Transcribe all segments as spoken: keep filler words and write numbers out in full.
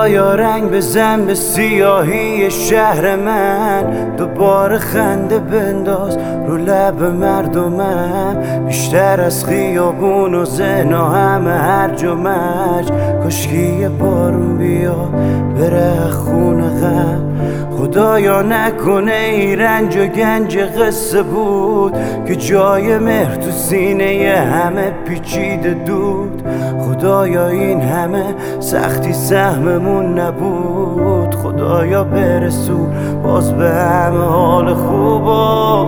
خدایا رنگ بزن به سیاهی شهر من، دوباره خنده بنداز رو لب مردمم، بیشتر از خیابون و زنا همه هرج و مرج. کاشکی یه بارون بیا بره خونه غم، خدایا نکنه ای رنج و گنج قصه بود که جای مهر تو سینه همه پیچیده دود. خدایا این همه سختی سهممون نبود، خدایا برسون باز به همه حال خوبا.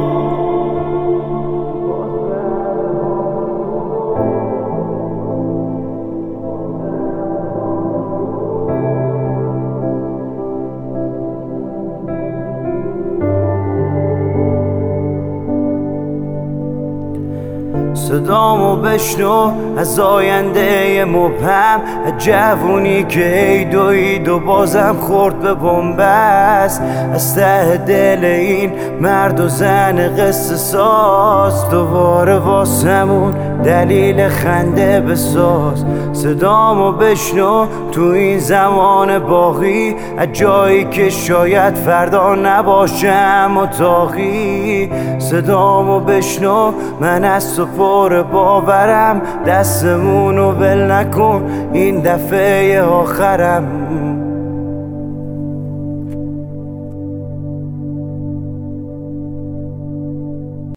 صدامو بشنو از آینده مبهم، از جوونی که عید و عید و بازم خورد به بنبست. از ته دل این مرد و زن قصه ساز، دوباره واسمون دلیل خنده بساز. صدامو بشنو تو این زمان باقی، از جایی که شاید فردا نباشم متاقی. صدامو بشنو من از تو پر باورم، دستمونو ول نکن این دفعه آخرم.